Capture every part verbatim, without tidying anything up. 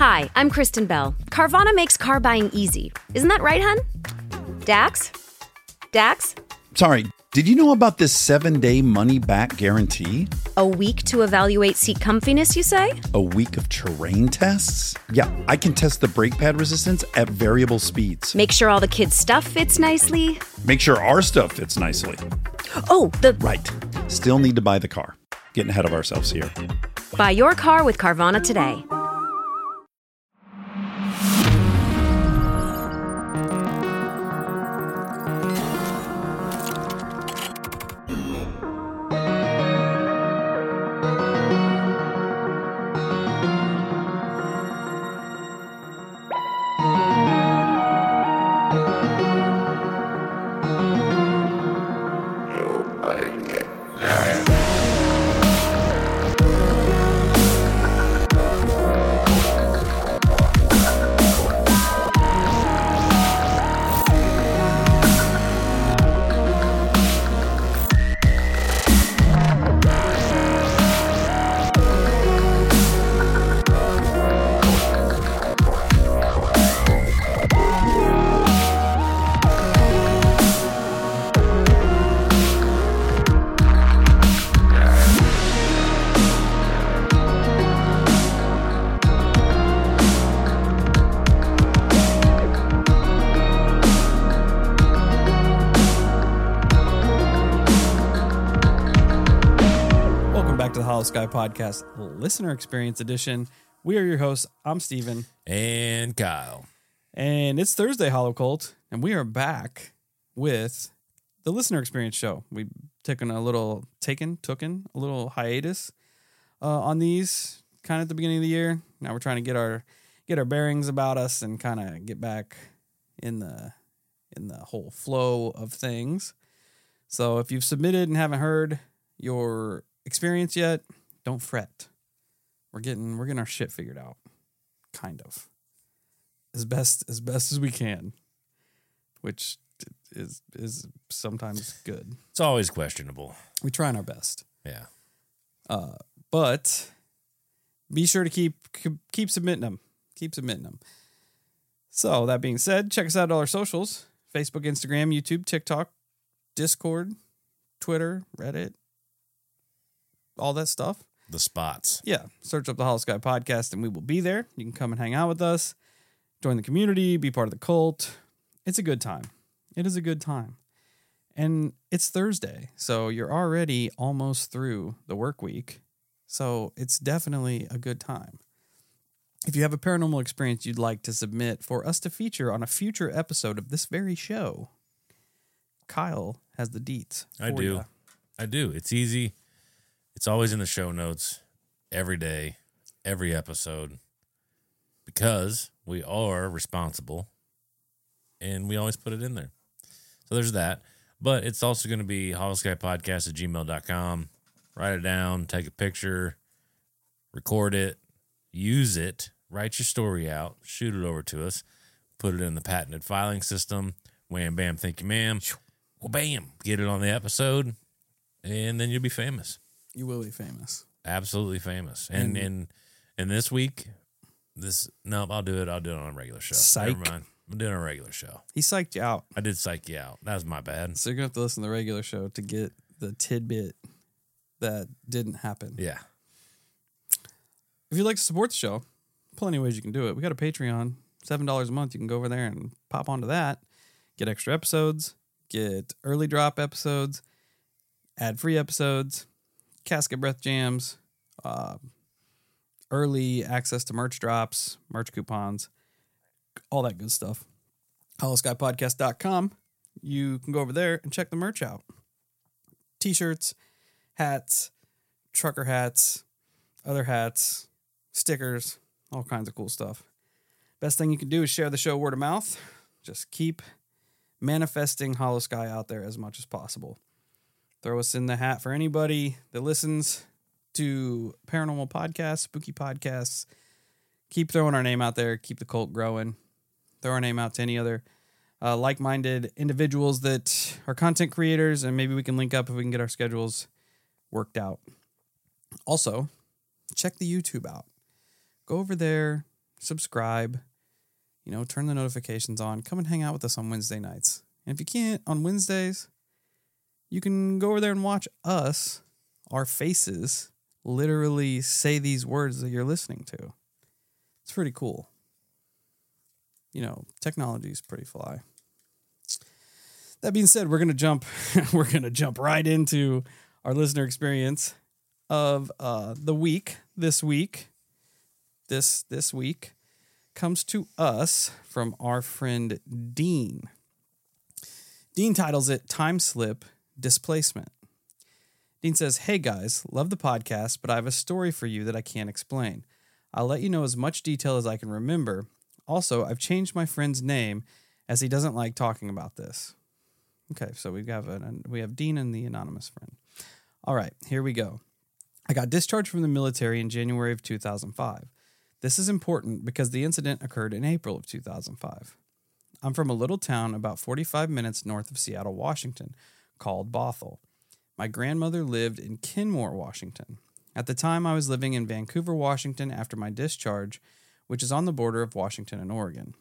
Hi, I'm Kristen Bell. Carvana makes car buying easy. Isn't that right, hun? Dax? Dax? Sorry, did you know about this seven-day money-back guarantee? A week to evaluate seat comfiness, you say? A week of terrain tests? Yeah, I can test the brake pad resistance at variable speeds. Make sure all the kids' stuff fits nicely. Make sure our stuff fits nicely. Oh, the... Right. Still need to buy the car. Getting ahead of ourselves here. Buy your car with Carvana today. Sky Podcast Listener Experience Edition. We are your hosts. I'm Steven. And Kyle. And it's Thursday, Hollow Cult, and we are back with the Listener Experience Show. We've taken a little, taken, tooken, a little hiatus uh, on these kind of at the beginning of the year. Now we're trying to get our get our bearings about us and kind of get back in the in the whole flow of things. So if you've submitted and haven't heard your experience yet, don't fret. We're getting we're getting our shit figured out, kind of, as best as best as we can, which is is sometimes good. It's always questionable. We're trying our best. Yeah. Uh, but be sure to keep keep submitting them. Keep submitting them. So that being said, check us out on all our socials: Facebook, Instagram, YouTube, TikTok, Discord, Twitter, Reddit. All that stuff. The spots. Yeah. Search up the Hollow Sky Podcast and we will be there. You can come and hang out with us, join the community, be part of the cult. It's a good time. It is a good time. And it's Thursday, so you're already almost through the work week. So it's definitely a good time. If you have a paranormal experience you'd like to submit for us to feature on a future episode of this very show, Kyle has the deets. I do. Ya. I do. It's easy. It's always in the show notes every day, every episode, because we are responsible and we always put it in there. So there's that. But it's also going to be hollowskypodcast at gmail dot com. Write it down, take a picture, record it, use it, write your story out, shoot it over to us, put it in the patented filing system. Wham, bam, thank you, ma'am. Well, bam, get it on the episode, and then you'll be famous. You will be famous. Absolutely famous. And And- and and this week, this no, I'll do it. I'll do it on a regular show. Psych. Never mind. I'm doing a regular show. He psyched you out. I did psych you out. That was my bad. So you're going to have to listen to the regular show to get the tidbit that didn't happen. Yeah. If you'd like to support the show, plenty of ways you can do it. We got a Patreon, seven dollars a month. You can go over there and pop onto that, get extra episodes, get early drop episodes, ad-free episodes, Casket Breath Jams, uh, early access to merch drops, merch coupons, all that good stuff. hollow sky podcast dot com. You can go over there and check the merch out. T-shirts, hats, trucker hats, other hats, stickers, all kinds of cool stuff. Best thing you can do is share the show word of mouth. Just keep manifesting Hollow Sky out there as much as possible. Throw us in the hat for anybody that listens to paranormal podcasts, spooky podcasts. Keep throwing our name out there. Keep the cult growing. Throw our name out to any other uh, like-minded individuals that are content creators, and maybe we can link up if we can get our schedules worked out. Also, check the YouTube out. Go over there, subscribe, you know, turn the notifications on, come and hang out with us on Wednesday nights. And if you can't, on Wednesdays, you can go over there and watch us, our faces, literally say these words that you're listening to. It's pretty cool. You know, technology is pretty fly. That being said, we're gonna jump. we're gonna jump right into our listener experience of uh, the week. This week, this this week comes to us from our friend Dean. Dean titles it "Time Slip Displacement." Dean says, "Hey guys, love the podcast, but I have a story for you that I can't explain. I'll let you know as much detail as I can remember. Also, I've changed my friend's name as he doesn't like talking about this." Okay, so we have a, we have Dean and the anonymous friend. All right, here we go. I got discharged from the military in January of two thousand five. This is important because the incident occurred in April of two thousand five. I'm from a little town about forty-five minutes north of Seattle, Washington, called Bothell. My grandmother lived in Kenmore, Washington. At the time, I was living in Vancouver, Washington after my discharge, which is on the border of Washington and Oregon.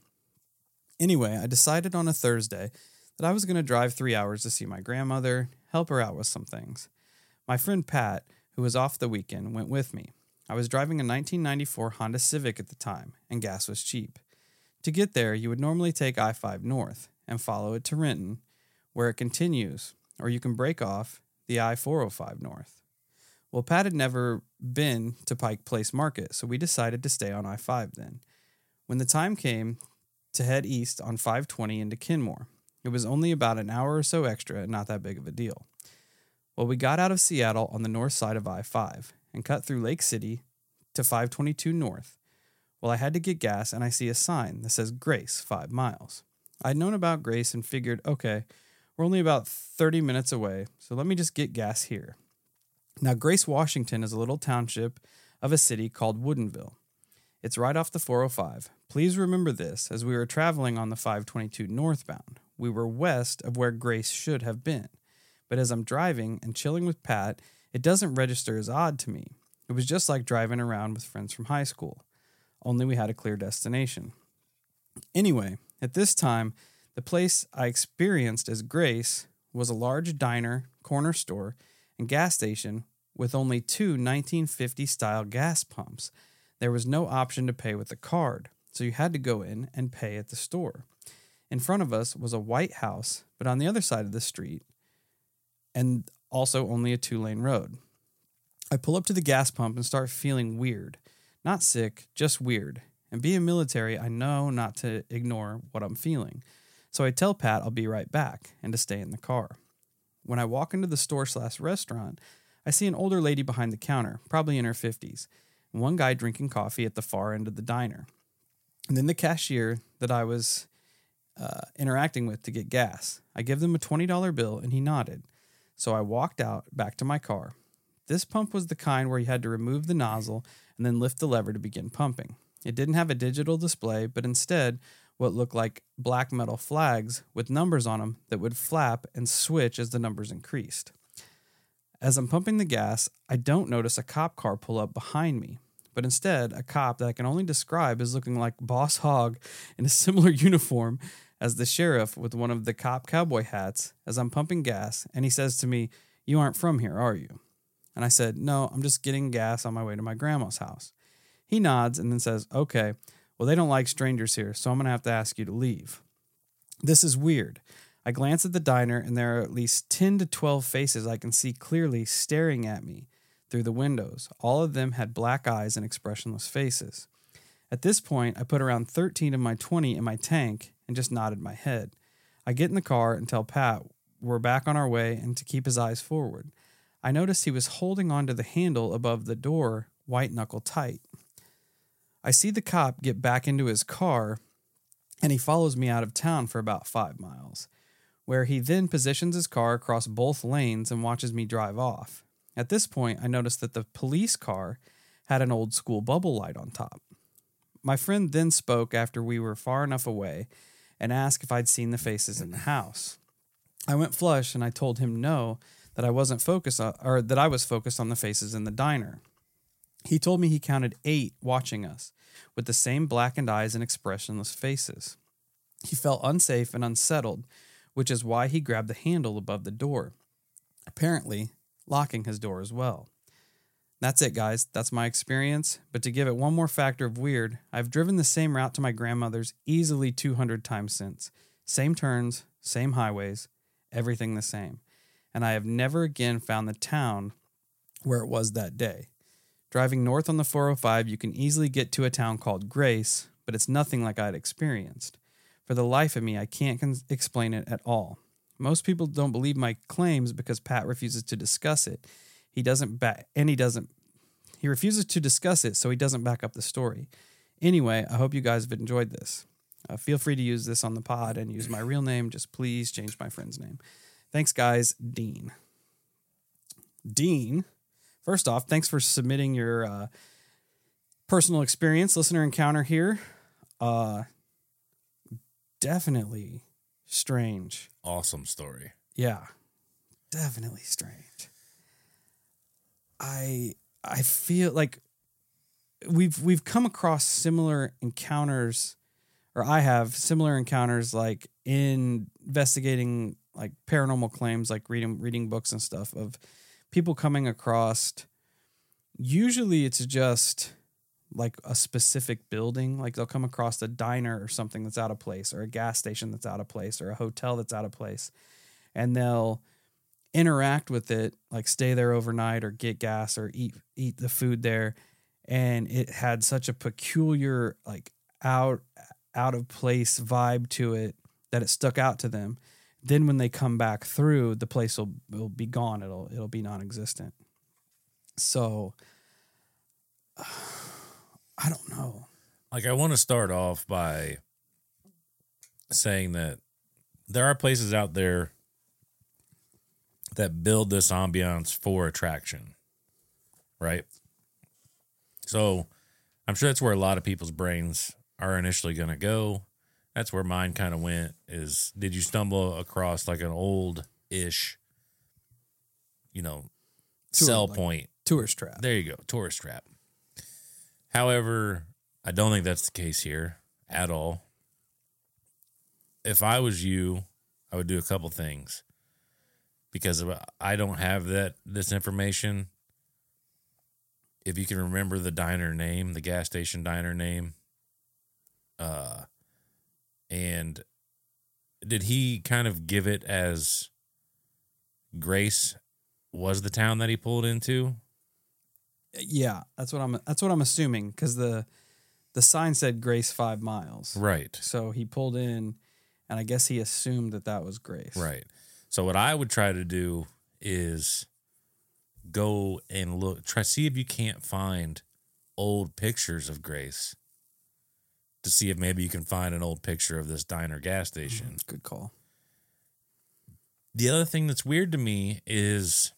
Anyway, I decided on a Thursday that I was going to drive three hours to see my grandmother, help her out with some things. My friend Pat, who was off the weekend, went with me. I was driving a nineteen ninety-four Honda Civic at the time, and gas was cheap. To get there, you would normally take I five north and follow it to Renton, where it continues, or you can break off the I four oh five north. Well, Pat had never been to Pike Place Market, so we decided to stay on I five then. When the time came to head east on five twenty into Kenmore, it was only about an hour or so extra and not that big of a deal. Well, we got out of Seattle on the north side of I five and cut through Lake City to five twenty-two north. Well, I had to get gas and I see a sign that says Grace, five miles. I'd known about Grace and figured, okay, we're only about thirty minutes away, so let me just get gas here. Now, Grace, Washington is a little township of a city called Woodinville. It's right off the four oh five. Please remember this, as we were traveling on the five twenty-two northbound. We were west of where Grace should have been. But as I'm driving and chilling with Pat, it doesn't register as odd to me. It was just like driving around with friends from high school, only we had a clear destination. Anyway, at this time, the place I experienced as Grace was a large diner, corner store, and gas station with only two nineteen fifty-style gas pumps. There was no option to pay with a card, so you had to go in and pay at the store. In front of us was a white house, but on the other side of the street, and also only a two-lane road. I pull up to the gas pump and start feeling weird. Not sick, just weird. And being military, I know not to ignore what I'm feeling. So I tell Pat I'll be right back and to stay in the car. When I walk into the store slash restaurant, I see an older lady behind the counter, probably in her fifties, and one guy drinking coffee at the far end of the diner. And then the cashier that I was uh, interacting with to get gas. I give them a twenty dollar bill and he nodded. So I walked out back to my car. This pump was the kind where you had to remove the nozzle and then lift the lever to begin pumping. It didn't have a digital display, but instead what looked like black metal flags with numbers on them that would flap and switch as the numbers increased. As I'm pumping the gas, I don't notice a cop car pull up behind me, but instead a cop that I can only describe as looking like Boss Hogg in a similar uniform as the sheriff with one of the cop cowboy hats as I'm pumping gas, and he says to me, "You aren't from here, are you?" And I said, "No, I'm just getting gas on my way to my grandma's house." He nods and then says, "Okay, well, they don't like strangers here, so I'm going to have to ask you to leave." This is weird. I glance at the diner, and there are at least ten to twelve faces I can see clearly staring at me through the windows. All of them had black eyes and expressionless faces. At this point, I put around thirteen of my twenty in my tank and just nodded my head. I get in the car and tell Pat we're back on our way and to keep his eyes forward. I noticed he was holding onto the handle above the door, white knuckle tight. I see the cop get back into his car, and he follows me out of town for about five miles, where he then positions his car across both lanes and watches me drive off. At this point, I noticed that the police car had an old school bubble light on top. My friend then spoke after we were far enough away and asked if I'd seen the faces in the house. I went flush and I told him no, that I wasn't focused on, or that I was focused on the faces in the diner. He told me he counted eight watching us, with the same blackened eyes and expressionless faces. He felt unsafe and unsettled, which is why he grabbed the handle above the door, apparently locking his door as well. That's it, guys. That's my experience. But to give it one more factor of weird, I've driven the same route to my grandmother's easily two hundred times since. Same turns, same highways, everything the same. And I have never again found the town where it was that day. Driving north on the four oh five, you can easily get to a town called Grace, but it's nothing like I'd experienced. For the life of me, I can't con- explain it at all. Most people don't believe my claims because Pat refuses to discuss it. He doesn't back, and he doesn't, he refuses to discuss it, so he doesn't back up the story. Anyway, I hope you guys have enjoyed this. Uh, feel free to use this on the pod and use my real name. Just please change my friend's name. Thanks, guys. Dean. Dean, first off, thanks for submitting your uh, personal experience, listener encounter here. Uh, definitely strange. Awesome story. Yeah, definitely strange. I I feel like we've we've come across similar encounters, or I have similar encounters, like in investigating like paranormal claims, like reading reading books and stuff, of people coming across. Usually, it's just like a specific building. Like they'll come across a diner or something that's out of place, or a gas station that's out of place, or a hotel that's out of place, and they'll interact with it, like stay there overnight or get gas or eat eat the food there, and it had such a peculiar, like out out of place vibe to it that it stuck out to them. Then when they come back through, the place will will be gone. It'll it'll be non-existent. So uh, I don't know. Like, I want to start off by saying that there are places out there that build this ambiance for attraction, right? So I'm sure that's where a lot of people's brains are initially going to go. That's where mine kind of went, is did you stumble across like an old-ish, you know, Tour, sell like point. Tourist trap. There you go, tourist trap. However, I don't think that's the case here at all. If I was you, I would do a couple things. Because I don't have that this information. If you can remember the diner name, the gas station diner name, uh, and did he kind of give it as Grace was the town that he pulled into? Yeah, that's what I'm. That's what I'm assuming, because the the sign said Grace five miles. Right. So he pulled in, and I guess he assumed that that was Grace. Right. So what I would try to do is go and look, try see if you can't find old pictures of Grace, to see if maybe you can find an old picture of this diner gas station. Good call. The other thing that's weird to me is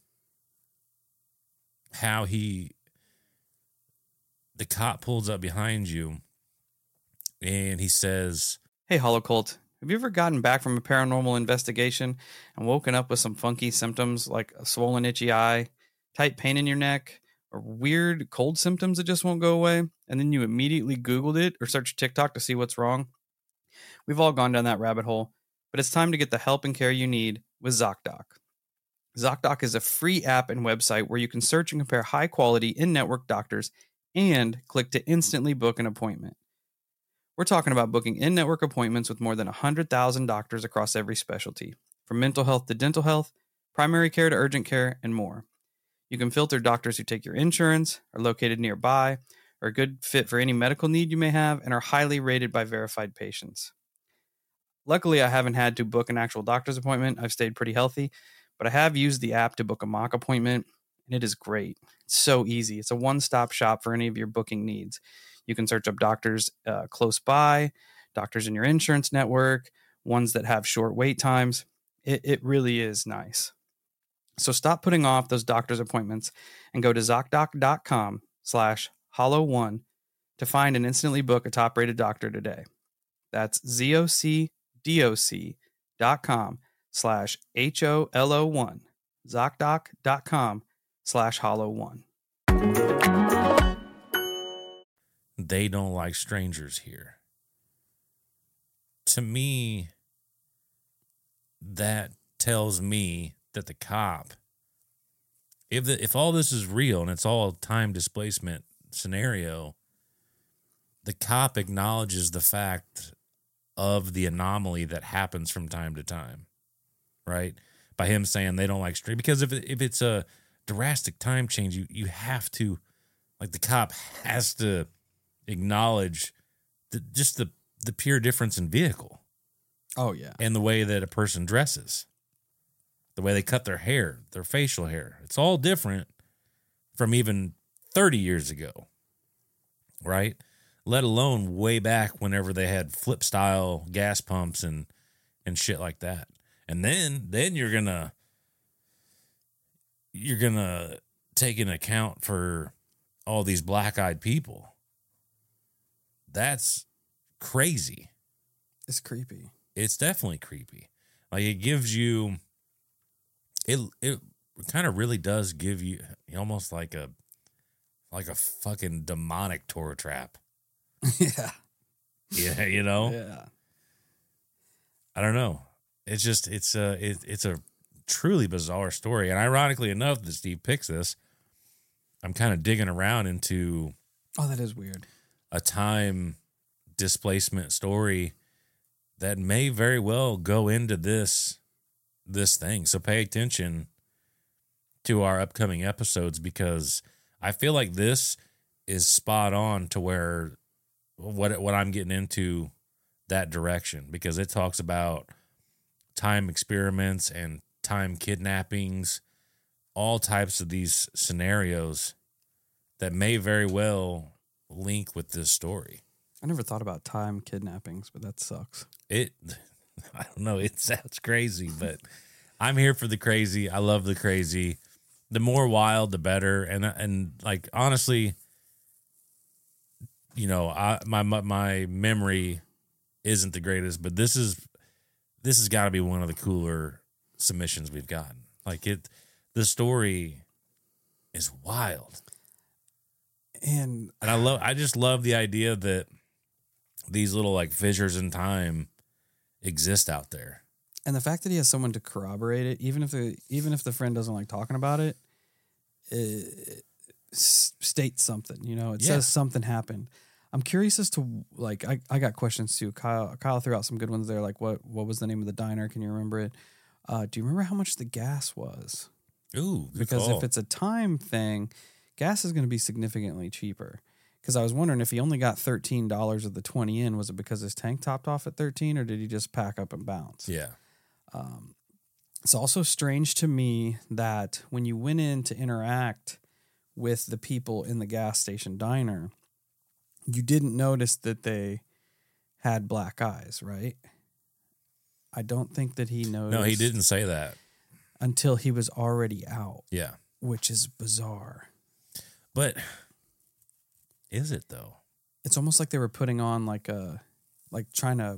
how he, the cop pulls up behind you and he says, "Hey, Holocult, have you ever gotten back from a paranormal investigation and woken up with some funky symptoms like a swollen, itchy eye, tight pain in your neck, or weird cold symptoms that just won't go away, and then you immediately Googled it or searched TikTok to see what's wrong?" We've all gone down that rabbit hole, but it's time to get the help and care you need with ZocDoc. ZocDoc is a free app and website where you can search and compare high-quality in-network doctors and click to instantly book an appointment. We're talking about booking in-network appointments with more than one hundred thousand doctors across every specialty, from mental health to dental health, primary care to urgent care, and more. You can filter doctors who take your insurance, are located nearby, are a good fit for any medical need you may have, and are highly rated by verified patients. Luckily, I haven't had to book an actual doctor's appointment. I've stayed pretty healthy, but I have used the app to book a mock appointment, and it is great. It's so easy. It's a one-stop shop for any of your booking needs. You can search up doctors uh, close by, doctors in your insurance network, ones that have short wait times. It, it really is nice. So stop putting off those doctor's appointments and go to ZocDoc.com slash hollow one to find and instantly book a top-rated doctor today. That's ZocDoc dot com slash H O L O one. ZocDoc.com slash hollow one. they don't like strangers here. To me, that tells me that the cop, if the, if all this is real and it's all a time displacement scenario, the cop acknowledges the fact of the anomaly that happens from time to time, right? By him saying they don't like strangers. Because if, it, if it's a drastic time change, you, you have to, like the cop has to acknowledge the, just the, the pure difference in vehicle. Oh, yeah. And the way that a person dresses, the way they cut their hair, their facial hair. It's all different from even thirty years ago, right? Let alone way back whenever they had flip style gas pumps and, and shit like that. And then, then you're going to, you're going to take into account for all these black-eyed people. That's crazy. It's creepy. It's definitely creepy. Like it gives you, it it kind of really does give you almost like a, like a fucking demonic tour trap. Yeah. Yeah, you know. Yeah. I don't know. It's just it's a it, it's a truly bizarre story, and ironically enough, that Steve picks this, I'm kind of digging around into. Oh, that is weird. A time displacement story that may very well go into this this thing. So pay attention to our upcoming episodes, because I feel like this is spot on to where what what I'm getting into, that direction, because it talks about time experiments and time kidnappings, all types of these scenarios that may very well link with this story. I never thought about time kidnappings, but that sucks. It, I don't know, it sounds crazy, but I'm here for the crazy. I love the crazy. The more wild, the better. And and like honestly, you know, I my my memory isn't the greatest, but this is this has got to be one of the cooler submissions we've gotten. Like it, the story is wild. And And I love, I just love the idea that these little like fissures in time exist out there. And the fact that he has someone to corroborate it, even if the even if the friend doesn't like talking about it, it states something. You know, it Yeah. says something happened. I'm curious as to like I, I got questions too. Kyle Kyle threw out some good ones there. Like what what was the name of the diner? Can you remember it? Uh, do you remember how much the gas was? Ooh, good Because call. if it's a time thing, gas is going to be significantly cheaper. Because I was wondering if he only got thirteen dollars of the twenty in, was it because his tank topped off at thirteen, or did he just pack up and bounce? Yeah. Um, it's also strange to me that when you went in to interact with the people in the gas station diner, you didn't notice that they had black eyes, right? I don't think that he noticed. No, he didn't say that. Until he was already out, Yeah. which is bizarre. But is it though? It's almost like they were putting on like a, like trying to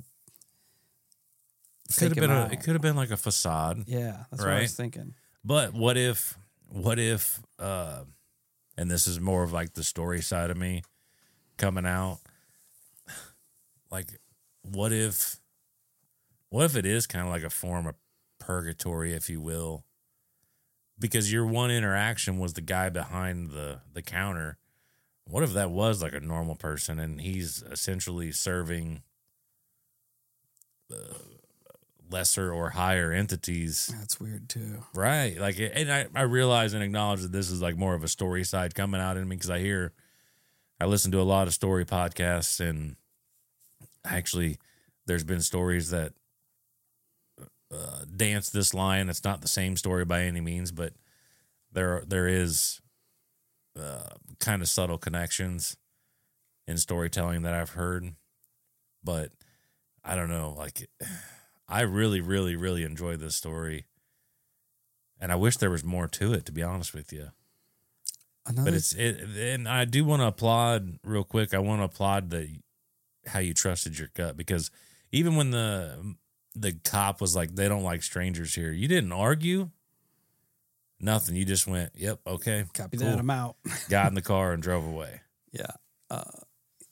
It could have fake been him a, out. it could have been like a facade. Yeah, that's what I Right? was thinking. But what if, what if, uh, and this is more of like the story side of me coming out. Like, what if, what if it is kind of like a form of purgatory, if you will? Because your one interaction was the guy behind the, the counter. What if that was like a normal person and he's essentially serving uh, lesser or higher entities? That's weird too. Right. Like, and I, I realize and acknowledge that this is like more of a story side coming out in me, because I hear, I listen to a lot of story podcasts, and actually there's been stories that uh, dance this line. It's not the same story by any means, but there, there is uh, kind of subtle connections in storytelling that I've heard, but I don't know. Like, I really, really, really enjoy this story. And I wish there was more to it, to be honest with you. Another, But it's it, and I do want to applaud real quick. I want to applaud the how you trusted your gut, because even when the the cop was like, "They don't like strangers here," you didn't argue. Nothing. You just went, "Yep, okay, copy cool." that. I'm out. Got in the car and drove away. Yeah. Uh,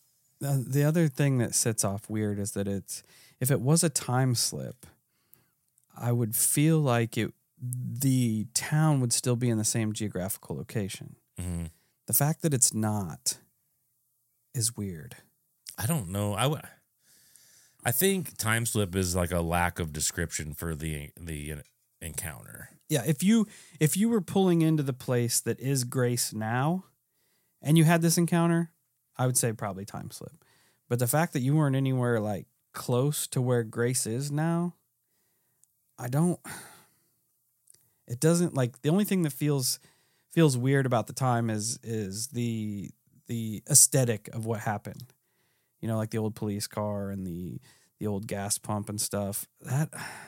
The, the other thing that sets off weird is that it's if it was a time slip, I would feel like it the town would still be in the same geographical location. Mm-hmm. The fact that it's not is weird. I don't know. I would. I think time slip is like a lack of description for the the encounter. Yeah, if you if you were pulling into the place that is Grace now, and you had this encounter, I would say probably time slip. But the fact that you weren't anywhere like close to where Grace is now, I don't. It doesn't like the only thing that feels feels weird about the time is is the the aesthetic of what happened. You know, like the old police car and the the old gas pump and stuff. That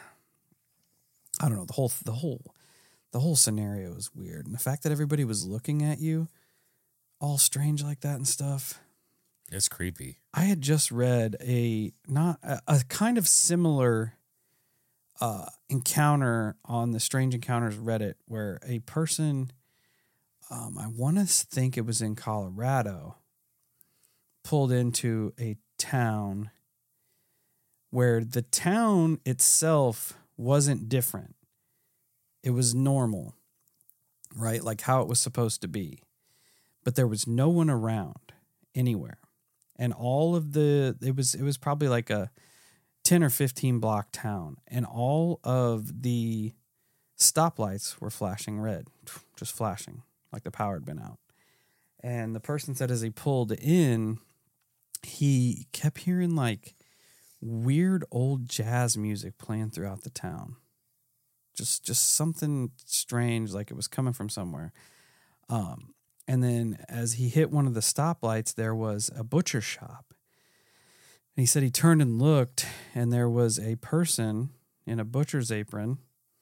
I don't know, the whole the whole the whole scenario is weird. And the fact that everybody was looking at you all strange like that and stuff. It's creepy. I had just read a not a, a kind of similar uh, encounter on the Strange Encounters Reddit where a person, um, I want to think it was in Colorado, pulled into a town where the town itself wasn't different. It was normal, right? Like how it was supposed to be. But there was no one around anywhere. And all of the, it was, it was probably like a ten or fifteen block town. And all of the stoplights were flashing red, just flashing like the power had been out. And the person said as he pulled in, he kept hearing like weird old jazz music playing throughout the town. Just, just something strange, like it was coming from somewhere. Um, And then as he hit one of the stoplights, there was a butcher shop. And he said he turned and looked, and there was a person in a butcher's apron.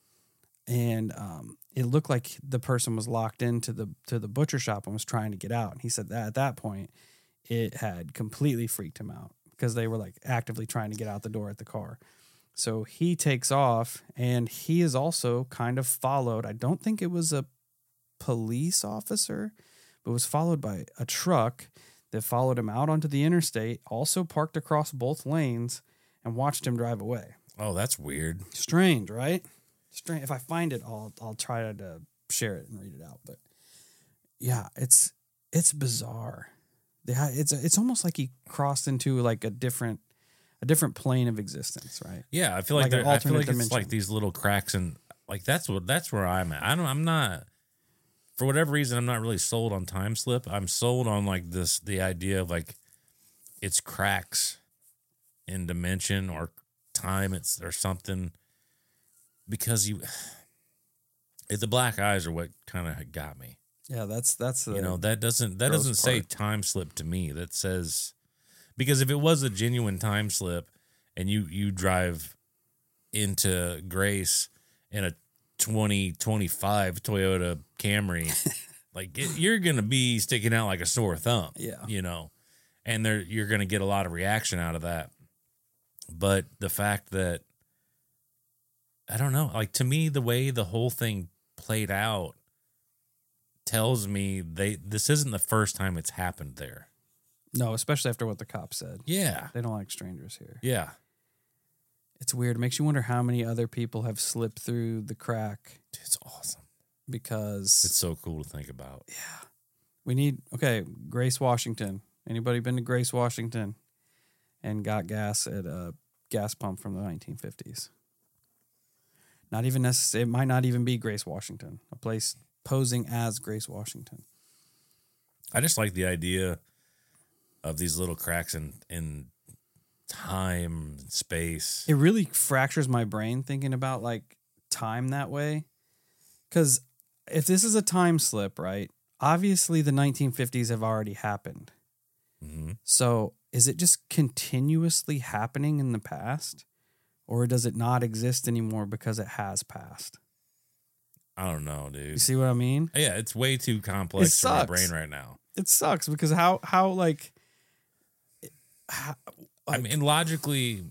And um, it looked like the person was locked into the to the butcher shop and was trying to get out. And he said that at that point, it had completely freaked him out because they were like actively trying to get out the door at the car. So he takes off, and he is also kind of followed. I don't think it was a police officer, but was followed by a truck that followed him out onto the interstate, also parked across both lanes, and watched him drive away. Oh, that's weird. Strange, right? Strange. If I find it, I'll I'll try to share it and read it out. But yeah, it's it's bizarre. It's it's almost like he crossed into like a different a different plane of existence, right? Yeah, I feel like, Like an there- I feel alternate like it's dimension. like these little cracks, and like that's what that's where I'm at. I don't. I'm not. For whatever reason, I'm not really sold on time slip. I'm sold on like this, the idea of like it's cracks in dimension or time, it's or something. Because you, it, the black eyes are what kind of got me. Yeah, that's that's the You know, that doesn't that gross doesn't say part. time slip to me. That says, because if it was a genuine time slip, and you you drive into Grace in a twenty twenty-five Toyota Camry, like it, you're gonna be sticking out like a sore thumb. Yeah. You know, and there you're gonna get a lot of reaction out of that. But the fact that I don't know, like to me, the way the whole thing played out tells me they this isn't the first time it's happened there. No, especially after what the cop said. Yeah. They don't like strangers here. Yeah. It's weird. It makes you wonder how many other people have slipped through the crack It's awesome. because It's so cool to think about. we need, okay, Grace, Washington. Anybody been to Grace, Washington and got gas at a gas pump from the nineteen fifties? Not even necessarily, it might not even be Grace, Washington, a place posing as Grace, Washington. I just like the idea of these little cracks in, in time and space. It really fractures my brain thinking about like time that way. Because if this is a time slip, right? Obviously, the nineteen fifties have already happened. Mm-hmm. So is it just continuously happening in the past? Or does it not exist anymore because it has passed? I don't know, You dude. see what I mean? Yeah, it's way too complex for my sucks. brain right now. It sucks because how, how like, how, I mean, and logically,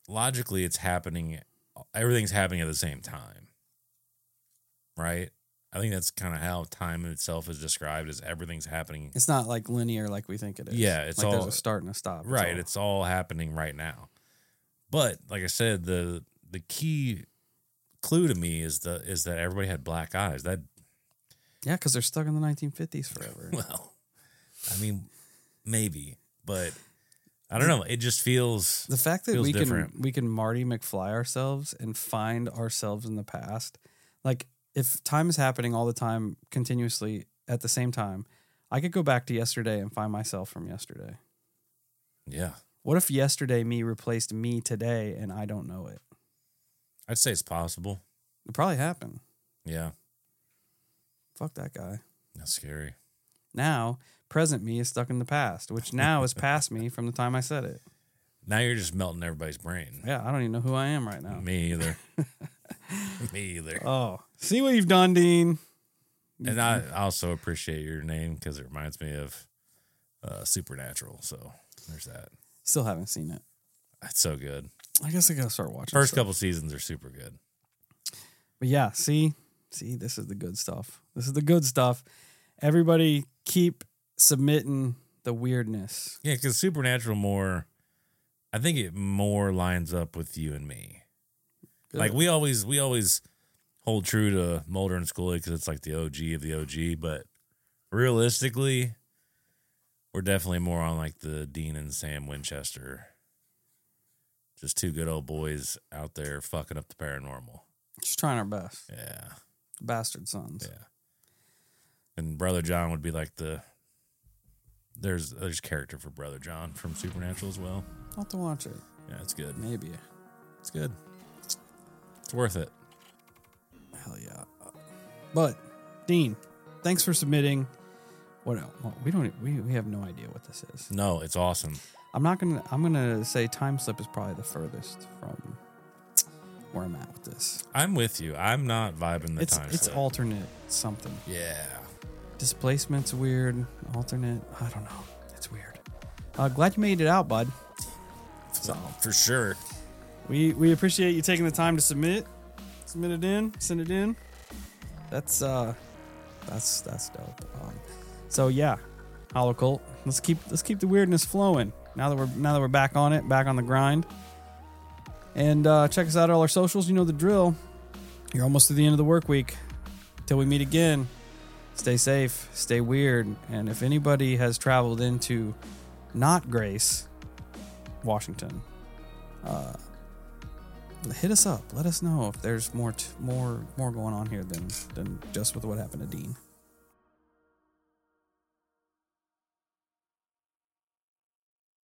logically, it's happening. Everything's happening at the same time, right? I think that's kind of how time in itself is described, as everything's happening. It's not like linear like we think it is. Yeah, it's like all- there's a start and a stop. It's Right. all- It's all happening right now. But like I said, the the key clue to me is the is that everybody had black eyes. That yeah, because they're stuck in the nineteen fifties forever. well, I mean, maybe, but I don't know. It just feels The fact that feels we different. can we can Marty McFly ourselves and find ourselves in the past, like if time is happening all the time continuously at the same time, I could go back to yesterday and find myself from yesterday. Yeah, What if yesterday me replaced me today and I don't know it? I'd say it's possible. It probably happened. Yeah, Fuck that guy. that's scary. Now, present me is stuck in the past, which now is past me from the time I said it. Now you're just melting everybody's brain. Yeah, I don't even know who I am right now. Me either. Me either. Oh, see what you've done, Dean. And I also appreciate your name because it reminds me of uh, Supernatural. So there's that. Still haven't seen it. That's so good. I guess I gotta start watching. First stuff. couple seasons are super good. But yeah, see, see, this is the good stuff. This is the good stuff. Everybody keep submitting the weirdness. Yeah, because Supernatural more, I think it more lines up with you and me. Good. Like we always, we always hold true to Mulder and Scully because it's like the O G of the O G. But realistically, we're definitely more on like the Dean and Sam Winchester. Just two good old boys out there fucking up the paranormal. Just trying our best. Yeah, Bastard sons. yeah. And Brother John would be like the. There's there's character for Brother John from Supernatural as well. I'll have to watch it. Yeah, it's good. Maybe. It's good. It's worth it. Hell yeah. But Dean, thanks for submitting. What else? Well, we don't. We we have no idea what this is. No, it's awesome. I'm not gonna. I'm gonna say Time Slip is probably the furthest from where I'm at with this. I'm with you. I'm not vibing the It's time. it's slip. alternate something. Yeah. Displacement's weird. Alternate. I don't know. It's weird. Uh, glad you made it out, bud. So For sure. we we appreciate you taking the time to submit. Submit it in. Send it in. That's uh, that's that's dope. Um, so yeah, Hollow Cult. Let's keep let's keep the weirdness flowing. Now that we're now that we're back on it, back on the grind. And uh, check us out on all our socials. You know the drill. You're almost to the end of the work week. Till we meet again. Stay safe. Stay weird. And if anybody has traveled into not Grace, Washington, uh, hit us up. Let us know if there's more t- more more going on here than than just with what happened to Dean.